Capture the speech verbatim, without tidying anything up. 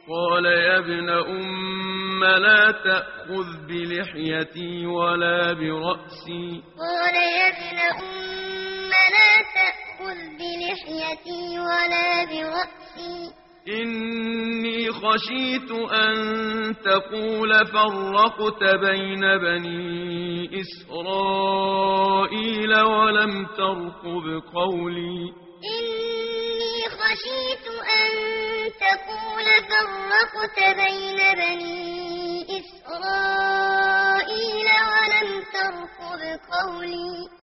قال يا ابن أم لا تأخذ بلحيتي ولا برأسي قال يا ابن أم لا تأخذ بلحيتي ولا برأسي إني خشيت أن تقول فرقت بين بني إسرائيل ولم ترقب قولي إني خشيت أن تقول فرقت بين بني إسرائيل ولم ترقب قولي